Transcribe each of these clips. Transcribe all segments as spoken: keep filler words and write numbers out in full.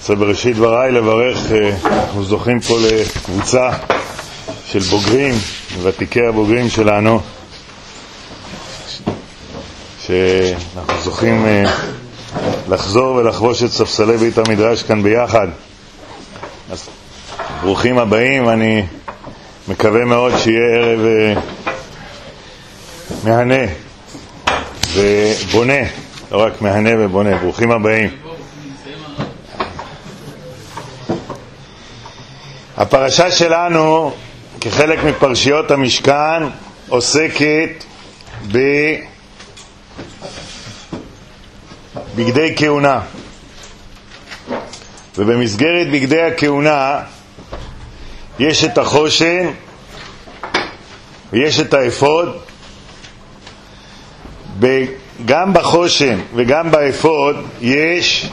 רוצה בראשית דבריי לברך, אנחנו זוכים פה לקבוצה של בוגרים, ותיקי הבוגרים שלנו, שאנחנו זוכים לחזור ולחבוש את ספסלי בית המדרש כאן ביחד. אז ברוכים הבאים, אני מקווה מאוד שיהיה ערב מהנה ובונה, לא רק מהנה ובונה. ברוכים הבאים. הפרשה שלנו, כחלק מפרשיות המשכן, עוסקת בבגדי כהונה. ובמסגרת בגדי הכהונה יש את החושן ויש את האפוד. גם בחושן וגם באפוד יש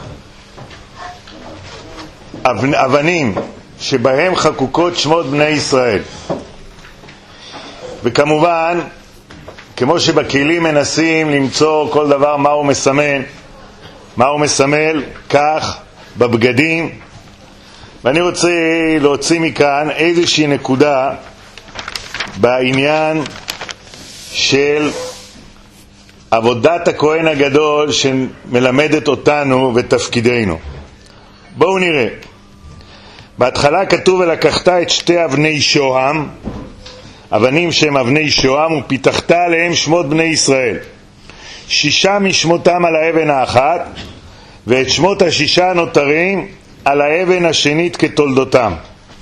אבנים שבהם חקוקות שמות בני ישראל. וכמובן, כמו שבכלים מנסים למצוא כל דבר מה הוא מסמן, מה הוא מסמל, כך בבגדים. ואני רוצה להוציא מכאן איזושהי נקודה בעניין של עבודת הכהן הגדול שמלמדת אותנו ותפקידנו. בואו נראה. בהתחלה כתוב ולקחת את שתי אבני שוהם, אבנים שהם אבני שוהם, ופיתחת עליהם שמות בני ישראל, שישה משמותם על האבן האחת, ואת שמות השישה הנותרים על האבן השנית כתולדותם.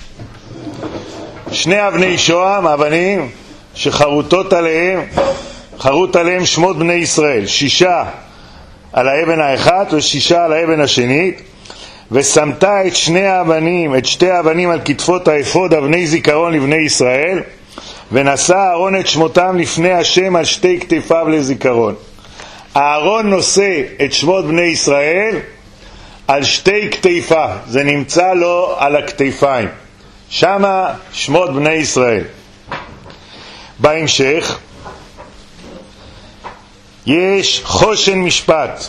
שני אבני שוהם, אבנים שחרוטות עליהם, חרוט עליהם שמות בני ישראל, שישה על האבן האחת ושישה על האבן השנית. ושמת את שני האבנים, את שתי האבנים על כתפות האפוד, אבני זיכרון לבני ישראל, ונשא אהרון את שמותם לפני השם על שתי כתפיו לזיכרון. אהרון נושא את שמות בני ישראל על שתי כתפיו, זה נמצא לו על הכתפיים, שמה שמות בני ישראל. בהמשך יש חושן משפט,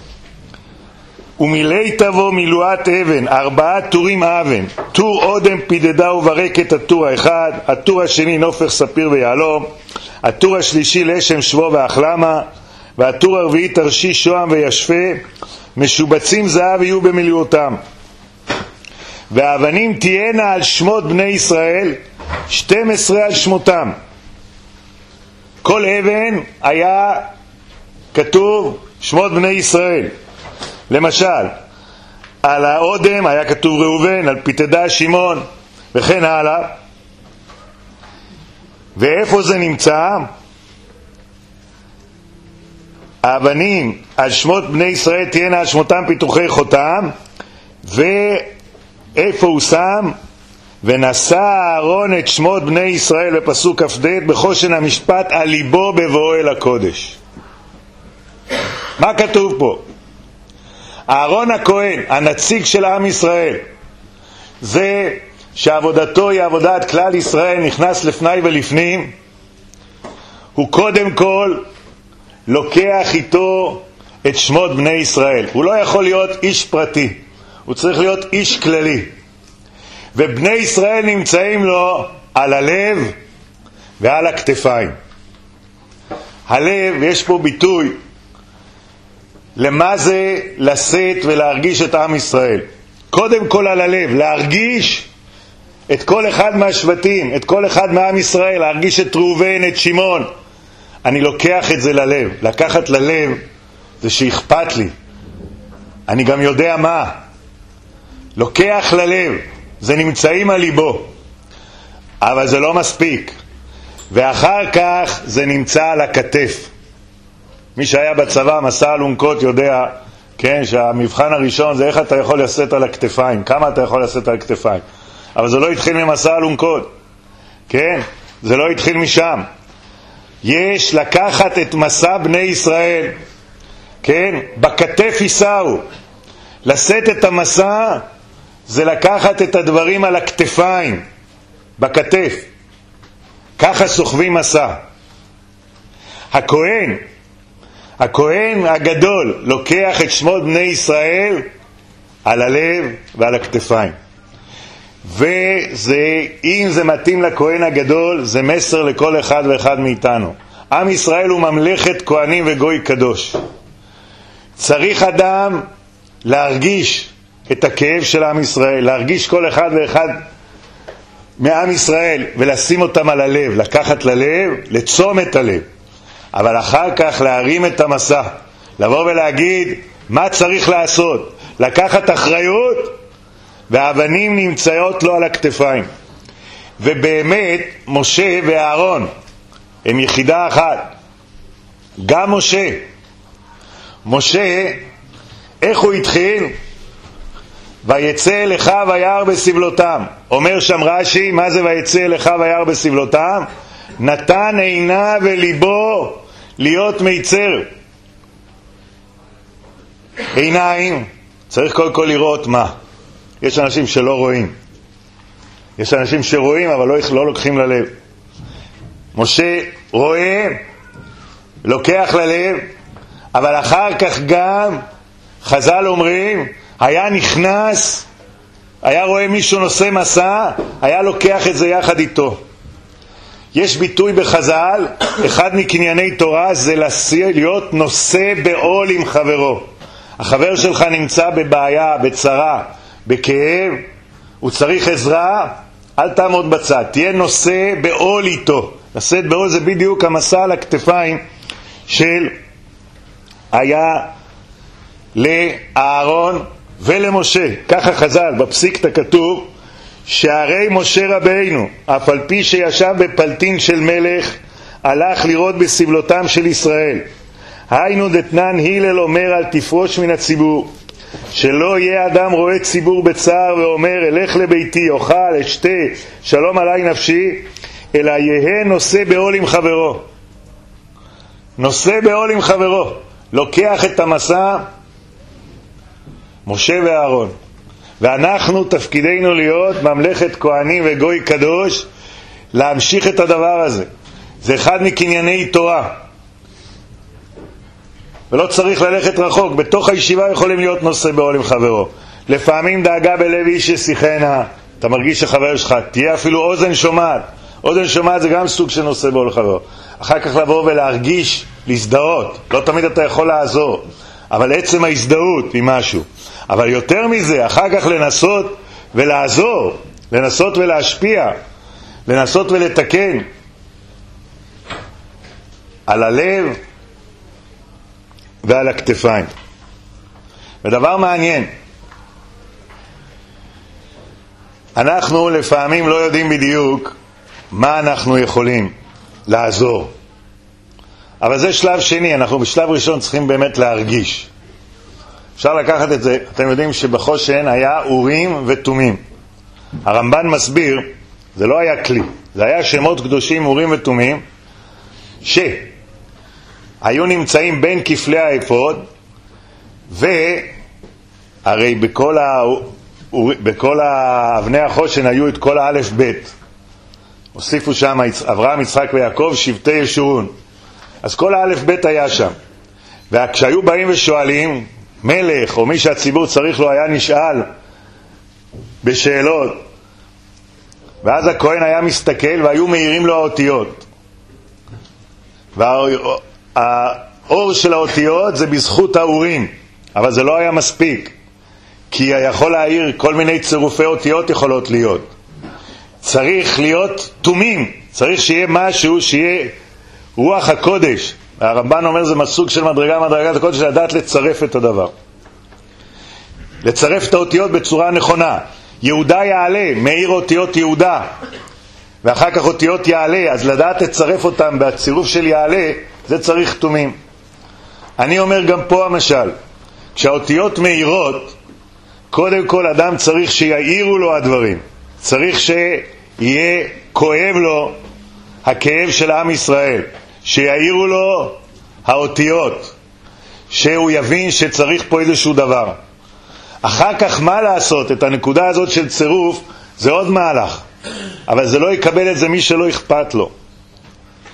ומילאי תבוא מילואת אבן, ארבעה טורים אבן, טור אודם פידדה וברקת, הטור האחד, הטור השני נופך ספיר ויעלום, הטור השלישי לשם שבו ואחלמה, והטור הרביעי תרשיש שוהם וישפה, משובצים זהב יהיו במילואותם. והאבנים תהיינה על שמות בני ישראל, שתים עשרה על שמותם. כל אבן היה כתוב שמות בני ישראל. למשל, על האודם היה כתוב ראובן, על פיתדה שמעון, וכן הלאה. ואיפה זה נמצא? האבנים על שמות בני ישראל תהיינה על שמותם פיתוחי חותם. ואיפה הוא שם? ונשא אהרון את שמות בני ישראל בפסוק כ"ד בחושן המשפט על ליבו בבואו אל הקודש. מה כתוב פה? אהרון הכהן, הנציג של עם ישראל, זה שעבודתו היא עבודת כלל ישראל, נכנס לפני ולפנים, הוא קודם כל לוקח איתו את שמות בני ישראל. הוא לא יכול להיות איש פרטי, הוא צריך להיות איש כללי. ובני ישראל נמצאים לו על הלב ועל הכתפיים. הלב, יש פה ביטוי למה זה לשאת ולהרגיש את עם ישראל. קודם כל על הלב, להרגיש את כל אחד מהשבטים, את כל אחד מעם ישראל, להרגיש את ראובן, את שמעון. אני לוקח את זה ללב. לקחת ללב זה שאכפת לי, אני גם יודע מה. לוקח ללב, זה נמצאים על ליבו, אבל זה לא מספיק. ואחר כך זה נמצא על הכתף. מי שהיה בצבא, מסע אלונקות, יודע, כן, שהמבחן הראשון זה איך אתה יכול לשאת על הכתפיים, כמה אתה יכול לשאת על הכתפיים. אבל זה לא התחיל ממסע אלונקות, כן, זה לא התחיל משם. יש לקחת את מסע בני ישראל, כן, בכתף יישאו. לשאת את המסע זה לקחת את הדברים על הכתפיים, בכתף. ככה סוחבים מסע. הכהן, הכהן הגדול לוקח את שמות בני ישראל על הלב ועל הכתפיים. וזה, אם זה מתאים לכהן הגדול, זה מסר לכל אחד ואחד מאיתנו. עם ישראל הוא ממלכת כהנים וגוי קדוש. צריך אדם להרגיש את הכאב של עם ישראל, להרגיש כל אחד ואחד מעם ישראל ולשים אותם על הלב, לקחת ללב, לצום את הלב. אבל אחר כך להרים את המסע, לבוא ולהגיד מה צריך לעשות, לקחת אחריות, והאבנים נמצאות לו על הכתפיים. ובאמת משה ואהרון הם יחידה אחת. גם משה משה איך הוא התחיל? ויצא אליך וירא בסבלותם. אומר שם רש"י, מה זה ויצא אליך וירא בסבלותם? נתן עיניו וליבו להיות מיצר. עיניים, צריך קודם כל לראות מה. יש אנשים שלא רואים. יש אנשים שרואים אבל לא, לא לוקחים ללב. משה רואה, לוקח ללב, אבל אחר כך גם חז"ל אומרים, היה נכנס, היה רואה מישהו נושא מסע, היה לוקח את זה יחד איתו. יש ביטוי בחז"ל, אחד מקנייני תורה זה להיות נושא בעול עם חברו. החבר שלך נמצא בבעיה, בצרה, בכאב, הוא צריך עזרה, אל תעמוד בצד, תהיה נושא בעול איתו. נושאת בעול זה בדיוק המסע על הכתפיים של היה לאהרון ולמשה. ככה חז"ל, בפסיקתא כתוב שהרי משה רבינו, אף על פי שישב בפלטין של מלך, הלך לראות בסבלותם של ישראל. היינו דתנן הלל אומר על תפרוש מן הציבור, שלא יהיה אדם רואה ציבור בצער ואומר אלך לביתי, אוכל, אשתה, שלום עלי נפשי, אלא יהיה נושא בעול עם חברו. נושא בעול עם חברו, לוקח את המסע משה ואהרון. ואנחנו תפקידנו להיות ממלכת כהנים וגוי קדוש, להמשיך את הדבר הזה. זה אחד מקנייני תורה, ולא צריך ללכת רחוק. בתוך הישיבה יכולים להיות נושא בעול עם חברו. לפעמים דאגה בלב איש ישיחנה, אתה מרגיש שחבר שלך, תהיה אפילו אוזן שומעת. אוזן שומעת זה גם סוג של נושא בעול חברו. אחר כך לבוא ולהרגיש, להזדהות. לא תמיד אתה יכול לעזור, אבל עצם ההזדהות היא משהו. אבל יותר מזה, אחר כך לנסות ולעזור, לנסות ולהשפיע, לנסות ולתקן על הלב ועל הכתפיים. ודבר מעניין, אנחנו לפעמים לא יודעים בדיוק מה אנחנו יכולים לעזור, אבל זה שלב שני. אנחנו בשלב ראשון צריכים באמת להרגיש. אפשר לקחת את זה, אתם יודעים שבחושן היה אורים ותומים. הרמב"ן מסביר, זה לא היה כלי, זה היה שמות קדושים אורים ותומים, שהיו נמצאים בין כפלי האפוד, והרי בכל, ה... בכל האבני החושן היו את כל האלף בית. הוסיפו שם אברהם, יצחק ויעקב, שבטי ישורון. אז כל האלף בית היה שם. וכשהיו באים ושואלים, מלך או מי שהציבור צריך לו היה נשאל בשאלות, ואז הכהן היה מסתכל והיו מאירים לו האותיות. והאור של האותיות זה בזכות האורים, אבל זה לא היה מספיק, כי יכול להאיר כל מיני צירופי אותיות יכולות להיות. צריך להיות תומים, צריך שיהיה משהו, שיהיה רוח הקודש. הרמב"ן אומר זה מסוג של מדרגה, מדרגת הקודש, לדעת לצרף את הדבר, לצרף את האותיות בצורה נכונה. יהודה יעלה, מאיר אותיות יהודה, ואחר כך אותיות יעלה, אז לדעת לצרף אותם בצירוף של יעלה, זה צריך תומים. אני אומר גם פה המשל, כשהאותיות מאירות, קודם כל אדם צריך שיעירו לו הדברים, צריך שיהיה כואב לו הכאב של עם ישראל, שיעירו לו האותיות, שהוא יבין שצריך פה איזשהו דבר. אחר כך מה לעשות? את הנקודה הזאת של צירוף זה עוד מהלך, אבל זה לא יקבל את זה מי שלא אכפת לו.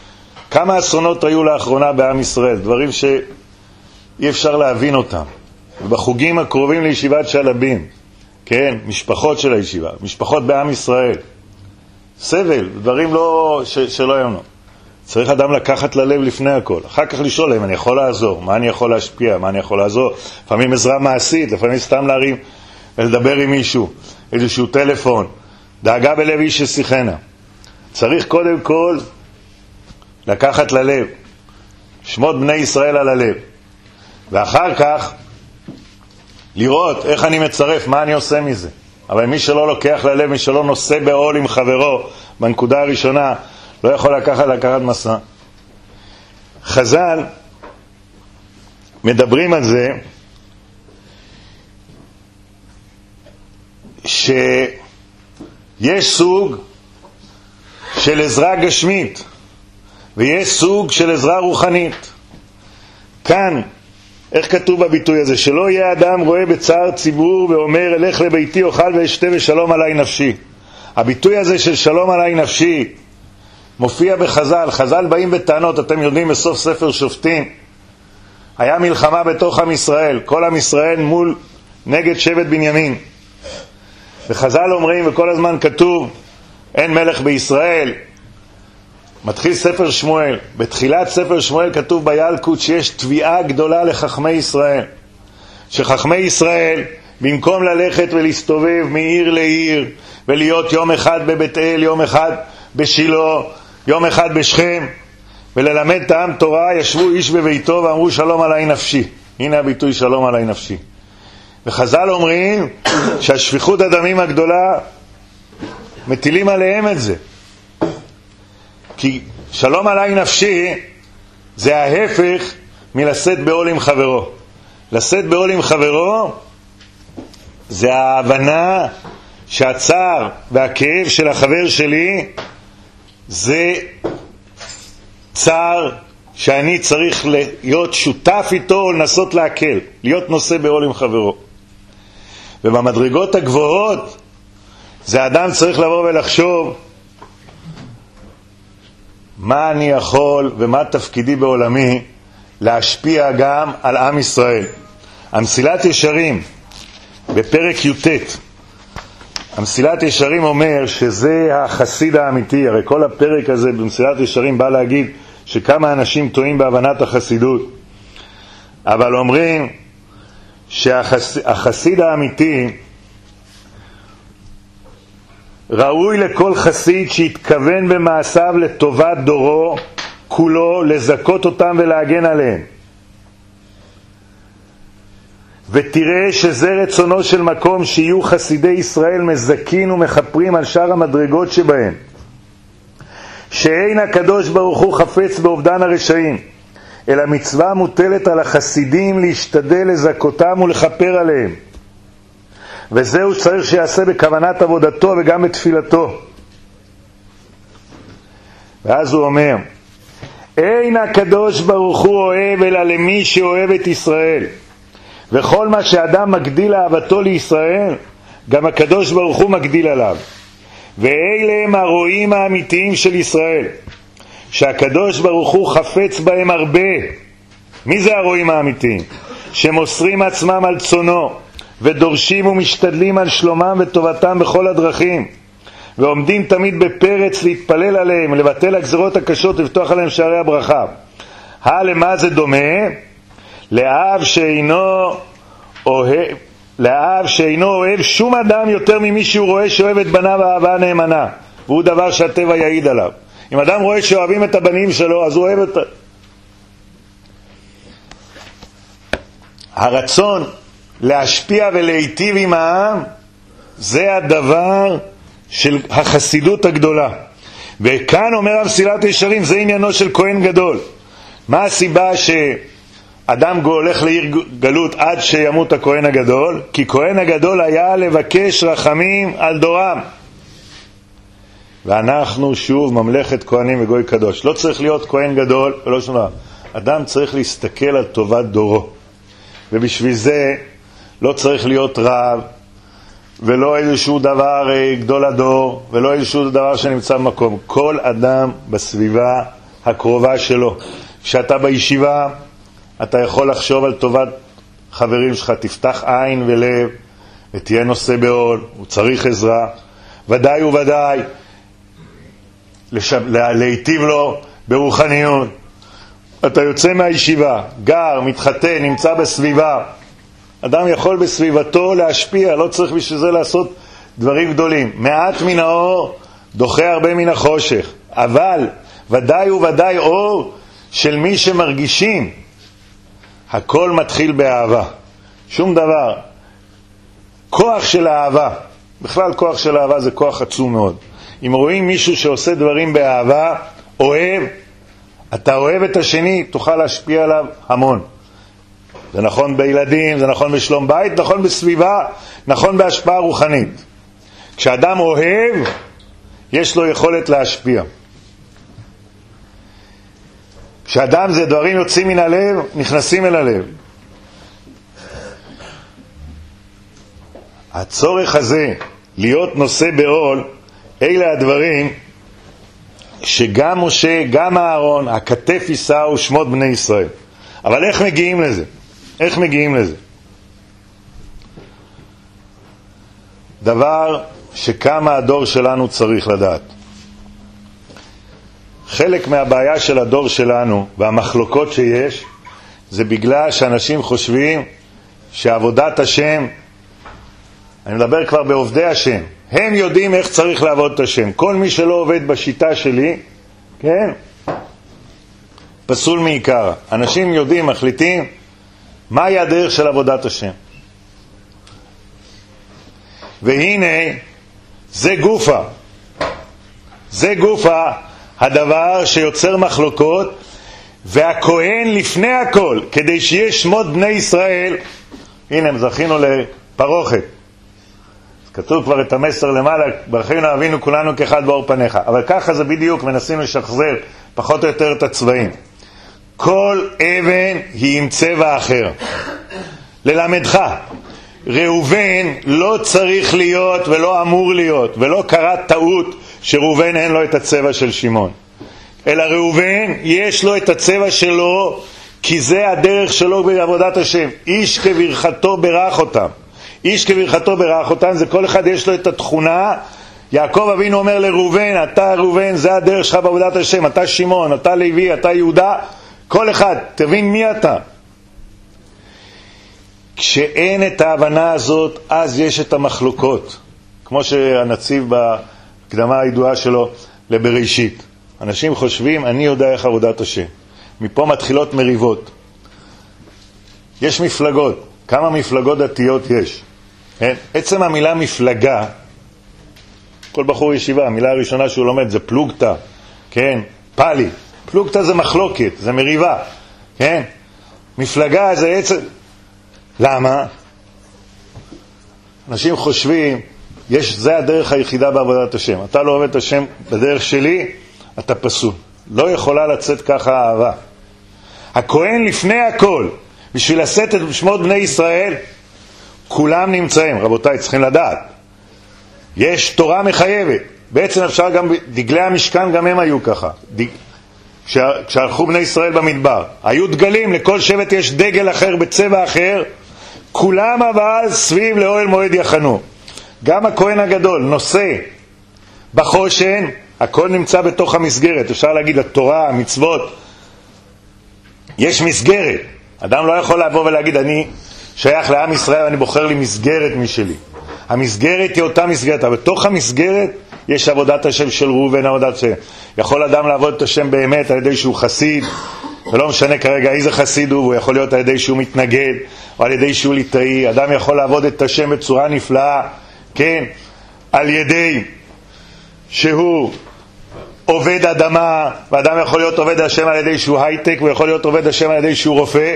כמה אסונות היו לאחרונה בעם ישראל, דברים שאי אפשר להבין אותם. ובחוגים הקרובים לישיבת שלבים, כן, משפחות של הישיבה, משפחות בעם ישראל, סבל, דברים לא, ש, שלא ימנו. צריך אדם לקחת ללב לפני הכל, אחר כך לשאול להם, אני יכול לעזור, מה אני יכול להשפיע, מה אני יכול לעזור, לפעמים עזרה מעשית, לפעמים סתם להרים ולדבר עם מישהו, איזשהו טלפון, דאגה בלב איש ששיחנה. צריך קודם כל לקחת ללב, שמות בני ישראל על הלב, ואחר כך לראות איך אני מצרף, מה אני עושה מזה. אבל מי שלא לוקח ללב, מי שלא נושא בעול עם חברו, בנקודה הראשונה, לא יכול לקחת לקחת מסע. חז"ל מדברים על זה שיש סוג של עזרה גשמית ויש סוג של עזרה רוחנית. כאן, איך כתוב בביטוי הזה? שלא יהיה אדם רואה בצער ציבור ואומר אלך לביתי אוכל ואשתה ושלום עליי נפשי. הביטוי הזה של שלום עליי נפשי מופיע בחז"ל. חז"ל באים בטענות, אתם יודעים, בסוף ספר שופטים היה מלחמה בתוך עם ישראל, כל עם ישראל מול נגד שבט בנימין, וחז"ל אומרים, וכל הזמן כתוב אין מלך בישראל. מתחיל ספר שמואל, בתחילת ספר שמואל כתוב בילקוט שיש תביעה גדולה לחכמי ישראל, שחכמי ישראל במקום ללכת ולהסתובב מעיר לעיר ולהיות יום אחד בבית אל, יום אחד בשילה, יום אחד בשכם, וללמד את העם תורה, ישבו איש בביתו ואמרו שלום עליי נפשי. הנה הביטוי שלום עליי נפשי. וחז"ל אומרים שהשפיכות הדמים הגדולה מטילים עליהם את זה, כי שלום עליי נפשי זה ההפך מלשאת בעול עם חברו. לשאת בעול עם חברו זה ההבנה שהצער והכאב של החבר שלי זה צער שאני צריך להיות שותף איתו או לנסות להקל, להיות נושא בעול עם חברו. ובמדרגות הגבוהות זה אדם צריך לבוא ולחשוב מה אני יכול ומה תפקידי בעולמי להשפיע גם על עם ישראל. המסילת ישרים בפרק י"ט, המסילת ישרים אומר שזה החסיד האמיתי. הרי כל הפרק הזה במסילת ישרים בא להגיד שכמה אנשים טועים בהבנת החסידות, אבל אומרים שהחסיד האמיתי ראוי לכל חסיד שהתכוון במעשיו לטובת דורו כולו, לזכות אותם ולהגן עליהם. ותראה שזה רצונו של מקום שיהיו חסידי ישראל מזכין ומחפרים על שאר המדרגות שבהם, שאין הקדוש ברוך הוא חפץ באובדן הרשעים, אלא מצווה מוטלת על החסידים להשתדל לזכותם ולחפר עליהם, וזהו שצריך שיעשה בכוונת עבודתו וגם בתפילתו. ואז הוא אומר, אין הקדוש ברוך הוא אוהב אלא למי שאוהב את ישראל, וכל מה שאדם מגדיל אהבתו לישראל גם הקדוש ברוך הוא מגדיל עליו. ואלה הם הרואים האמיתיים של ישראל, שהקדוש ברוך הוא חפץ בהם הרבה. מי זה הרואים האמיתיים? שמוסרים עצמם על צונו ודורשים ומשתדלים על שלומם וטובתם בכל הדרכים, ועומדים תמיד בפרץ להתפלל עליהם, לבטל הגזרות הקשות ולפתוח עליהם שערי הברכה. למה זה דומה? לאב שאינו אוהב, לאב שאינו אוהב שום אדם יותר ממי שהוא רואה שאוהב את בניו אהבה נאמנה, והוא דבר שהטבע יעיד עליו. אם אדם רואה שאוהבים את הבנים שלו, אז הוא אוהב את... הרצון להשפיע ולהיטיב עם העם זה הדבר של החסידות הגדולה. וכאן אומר המסילת ישרים, זה עניינו של כהן גדול. מה הסיבה שאדם הולך לעיר גלות עד שימות הכהן הגדול? כי כהן הגדול היה לבקש רחמים על דורם, ואנחנו שוב ממלכת כהנים וגוי קדוש. לא צריך להיות כהן גדול ולא שום דבר. אדם צריך להסתכל על טובת דורו, ובשביל זה לא צריך להיות רב ולא איזשהו דבר גדול הדור ולא איזשהו דבר שנמצא במקום. כל אדם בסביבה הקרובה שלו, כשאתה בישיבה אתה יכול לחשוב על טובת חברים שלך, תפתח עין ולב ותהיה נושא בעול, הוא צריך עזרה, ודאי וודאי לשב... להיטיב לו ברוחניות. אתה יוצא מהישיבה, גר, מתחתן, נמצא בסביבה, אדם יכול בסביבתו להשפיע, לא צריך בשביל זה לעשות דברים גדולים. מעט מן האור דוחה הרבה מן החושך, אבל ודאי וודאי אור של מי שמרגישים. הכל מתחיל באהבה, שום דבר. כוח של אהבה, בכלל כוח של אהבה זה כוח עצום מאוד. אם רואים מישהו שעושה דברים באהבה, אוהב, אתה אוהב את השני, תוכל להשפיע עליו המון. זה נכון בילדים, זה נכון בשלום בית, נכון בסביבה, נכון בהשפעה רוחנית. כשאדם אוהב, יש לו יכולת להשפיע. כשאדם זה דברים יוצאים מן הלב, נכנסים אל הלב. הצורך הזה להיות נושא בעול, אלה הדברים שגם משה, גם אהרון, הכתף יישאו שמות בני ישראל. אבל איך מגיעים לזה? איך מגיעים לזה? דבר שכמה הדור שלנו צריך לדעת. חלק מהבעיה של הדור שלנו והמחלוקות שיש זה בגלל שאנשים חושבים שעבודת השם, אני מדבר כבר בעובדי השם, הם יודעים איך צריך לעבוד את השם. כל מי שלא עובד בשיטה שלי, כן, פסול מעיקר. אנשים יודעים, מחליטים מהי הדרך של עבודת השם. והנה זה גופה, זה גופה הדבר שיוצר מחלוקות. והכהן לפני הכל, כדי שיהיה שמות בני ישראל, הנה הם זכינו לפרוכת, כתוב כבר את המסר למעלה, ברכינו אבינו כולנו כאחד באור פניך. אבל ככה זה בדיוק, מנסים לשחזר פחות או יותר את הצבעים. כל אבן היא עם צבע אחר. ללמדך, ראובן לא צריך להיות ולא אמור להיות, ולא קרה טעות שראובן אין לו את הצבע של שמעון. אלא ראובן יש לו את הצבע שלו, כי זה הדרך שלו בעבודת השם. איש כברכתו ברך אותם. איש כברכתו ברך אותם, זה כל אחד יש לו את התכונה. יעקב אבינו אומר לראובן, אתה ראובן, זה הדרך שלך בעבודת השם. אתה שמעון, אתה לוי, אתה יהודה. כל אחד, תבין מי אתה. כשאין את ההבנה הזאת, אז יש את המחלוקות. כמו שהנציב בקדמה הידועה שלו לבראשית. אנשים חושבים, אני יודע איך עבודת השם. מפה מתחילות מריבות. יש מפלגות. כמה מפלגות דתיות יש? כן? עצם המילה מפלגה, כל בחור ישיבה, המילה הראשונה שהוא לומד זה פלוגתא, כן? פלי. פלוגתא זה מחלוקת, זה מריבה, כן? מפלגה זה עצם... למה? אנשים חושבים, יש, זה הדרך היחידה בעבודת השם. אתה לא אוהב את השם בדרך שלי, אתה פסול. לא יכולה לצאת ככה אהבה. הכהן לפני הכל, בשביל לשאת את שמות בני ישראל, כולם נמצאים. רבותיי, צריכים לדעת. יש תורה מחייבת. בעצם אפשר גם, דגלי המשכן גם הם היו ככה. דג... כשהלכו בני ישראל במדבר, היו דגלים, לכל שבט יש דגל אחר בצבע אחר, כולם אבל סביב לאוהל מועד יחנו. גם הכהן הגדול נושא בחושן, הכל נמצא בתוך המסגרת. אפשר להגיד, התורה, המצוות, יש מסגרת. אדם לא יכול לבוא ולהגיד, אני שייך לעם ישראל, אני בוחר לי מסגרת משלי. המסגרת היא אותה מסגרת, אבל בתוך המסגרת יש עבודת השם של ראובן, עבודת השם. יכול אדם לעבוד את השם באמת על ידי שהוא חסיד, ולא משנה כרגע איזה חסיד הוא, הוא יכול להיות על ידי שהוא מתנגד, או על ידי שהוא ליטאי. אדם יכול לעבוד את השם בצורה נפלאה, כן, על ידי שהוא עובד אדמה, ואדם יכול להיות עובד השם על ידי שהוא הייטק, ויכול להיות עובד השם על ידי שהוא רופא,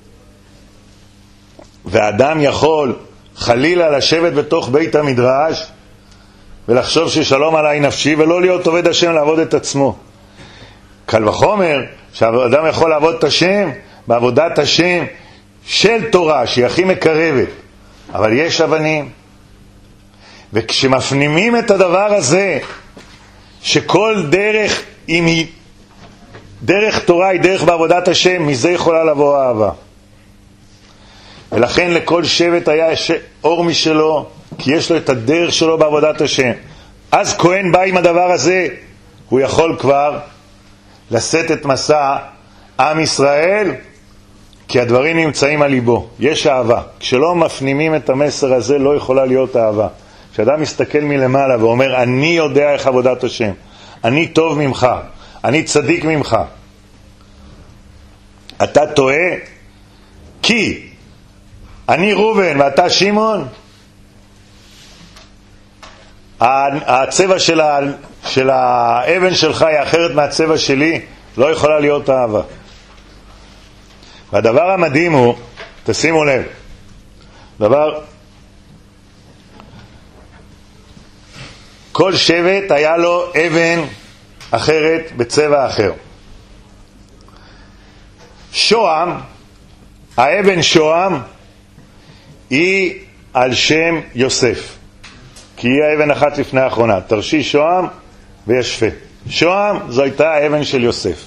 ואדם יכול חלילה לשבת בתוך בית המדרש ולחשוב ששלום עליי נפשי, ולא להיות עובד השם לעבוד את עצמו. קל וחומר שהאדם יכול לעבוד את השם בעבודת השם של תורה שהיא הכי מקרבת, אבל יש אבנים. וכשמפנימים את הדבר הזה, שכל דרך, אם היא דרך תורה, היא דרך בעבודת השם, מזה יכולה לבוא אהבה. ולכן לכל שבט היה אור משלו, כי יש לו את הדרך שלו בעבודת השם. אז כהן בא עם הדבר הזה, הוא יכול כבר לשאת את מסע עם ישראל, כי הדברים נמצאים על ליבו. יש אהבה. כשלא מפנימים את המסר הזה, לא יכולה להיות אהבה. כשאדם מסתכל מלמעלה ואומר, אני יודע איך עבודת השם, אני טוב ממך, אני צדיק ממך, אתה טועה, כי אני ראובן ואתה שמעון, הצבע של, ה... של האבן שלך היא אחרת מהצבע שלי, לא יכולה להיות אהבה. והדבר המדהים הוא, תשימו לב, דבר, כל שבט היה לו אבן אחרת בצבע אחר. שוהם, האבן שוהם, היא על שם יוסף, כי היא האבן אחת לפני האחרונה. תרשיש שוהם וישפה. שוהם זו הייתה האבן של יוסף.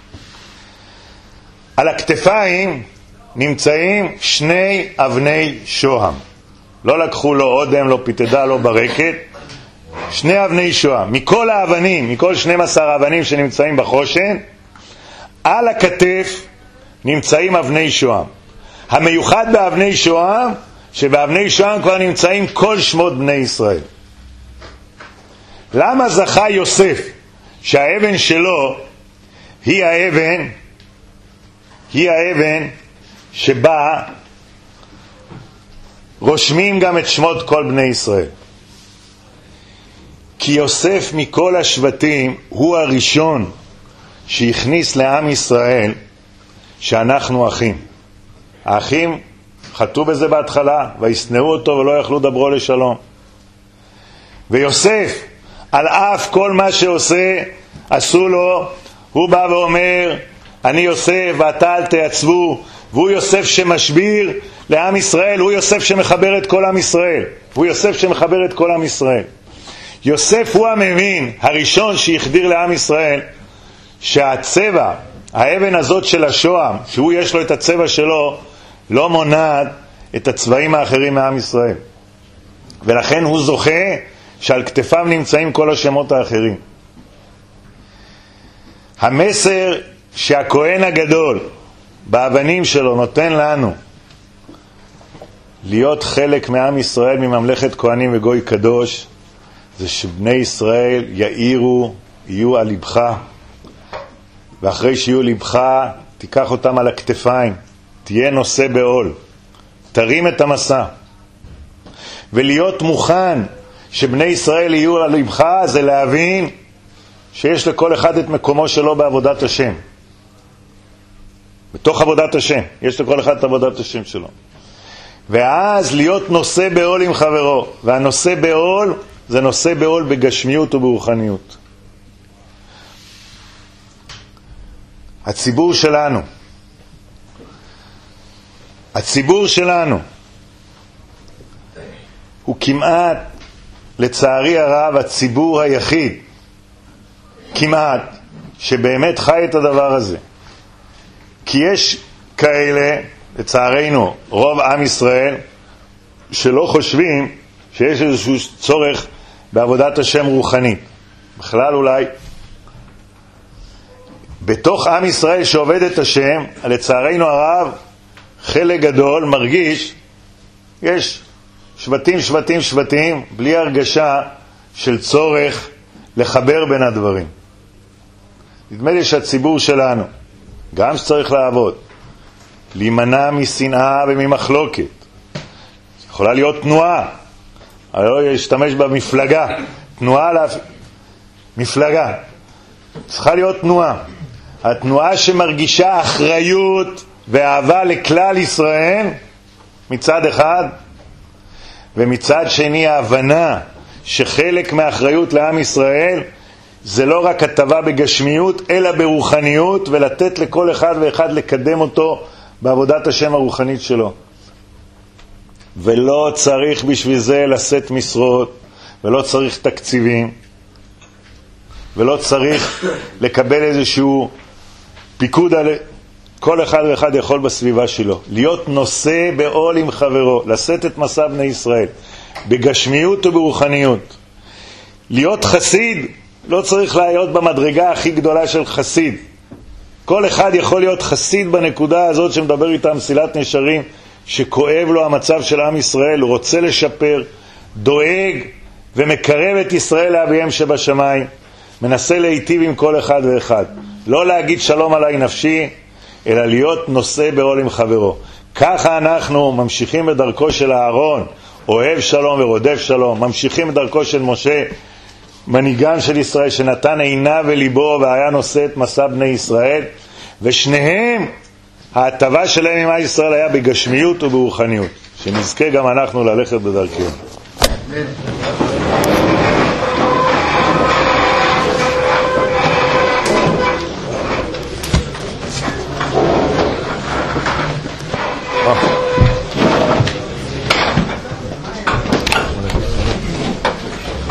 על הכתפיים נמצאים שני אבני שוהם. לא לקחו לו אודם, לא פיתדה, לא ברקת. שני אבני שוהם. מכל האבנים, מכל שנים עשר האבנים שנמצאים בחושן, על הכתף נמצאים אבני שוהם. המיוחד באבני שוהם, שבאבני שוהם כבר נמצאים כל שמות בני ישראל. למה זכה יוסף שהאבן שלו היא האבן, היא האבן שבה רושמים גם את שמות כל בני ישראל? כי יוסף מכל השבטים הוא הראשון שהכניס לעם ישראל שאנחנו אחים. האחים חטאו בזה בהתחלה, וישנאו אותו ולא יכלו דברו לשלום. ויוסף, על אף כל מה שעושה, עשו לו, הוא בא ואומר, אני יוסף ואתה אל תעצבו, והוא יוסף שמשביר לעם ישראל, הוא יוסף שמחבר את כל עם ישראל, הוא יוסף שמחבר את כל עם ישראל. יוסף הוא המבין, הראשון שהחדיר לעם ישראל, שהצבע, האבן הזאת של השוהם, שהוא יש לו את הצבע שלו, לא מונעת את הצבעים האחרים מעם ישראל. ולכן הוא זוכה שעל כתפיו נמצאים כל השמות האחרים. המסר שהכהן הגדול באבנים שלו נותן לנו להיות חלק מעם ישראל, מממלכת כהנים וגוי קדוש, זה שבני ישראל יאירו, יהיו על לבך, ואחרי שיהיו לבך תיקח אותם על הכתפיים, תהיה נושא בעול, תרים את המסע. ולהיות מוכן שבני ישראל יהיו על לבך, זה להבין שיש לכל אחד את מקומו שלו בעבודת השם. בתוך עבודת השם, יש לכל אחד את עבודת השם שלו. ואז להיות נושא בעול עם חברו, והנושא בעול זה נושא בעול בגשמיות וברוחניות. הציבור שלנו, הציבור שלנו הוא כמעט, לצערי הרב, הציבור היחיד כמעט שבאמת חי את הדבר הזה. כי יש כאלה, לצערנו, רוב עם ישראל שלא חושבים שיש איזשהו צורך בעבודת השם רוחנית. בכלל אולי בתוך עם ישראל שעובד את השם, לצערנו הרב, חלק גדול מרגיש, יש שבטים, שבטים, שבטים, בלי הרגשה של צורך לחבר בין הדברים. נדמה לי שהציבור שלנו, גם שצריך לעבוד, להימנע משנאה וממחלוקת. יכולה להיות תנועה, אני לא אשתמש במפלגה, תנועה לה... מפלגה. צריכה להיות תנועה. התנועה שמרגישה אחריות ואהבה לכלל ישראל מצד אחד, ומצד שני ההבנה שחלק מהאחריות לעם ישראל זה לא רק הטבה בגשמיות אלא ברוחניות, ולתת לכל אחד ואחד לקדם אותו בעבודת השם הרוחנית שלו. ולא צריך בשביל זה לשאת משרות, ולא צריך תקציבים, ולא צריך לקבל איזשהו פיקוד על כל אחד ואחד יכול בסביבה שלו, להיות נושא בעול עם חברו, לשאת את מסע בני ישראל, בגשמיות וברוחניות. להיות חסיד, לא צריך להיות במדרגה הכי גדולה של חסיד. כל אחד יכול להיות חסיד בנקודה הזאת שמדבר איתה מסילת נשרים, שכואב לו המצב של עם ישראל, הוא רוצה לשפר, דואג ומקרב את ישראל לאביהם שבשמיים, מנסה להיטיב עם כל אחד ואחד. לא להגיד שלום עליי נפשי, אלא להיות נושא בעול עם חברו. ככה אנחנו ממשיכים בדרכו של אהרון, אוהב שלום ורודף שלום, ממשיכים בדרכו של משה, מנהיגן של ישראל, שנתן עיניו וליבו והיה נושא את מסע בני ישראל, ושניהם, ההטבה שלהם עם ישראל היה בגשמיות וברוחניות. שנזכה גם אנחנו ללכת בדרכנו. אמן.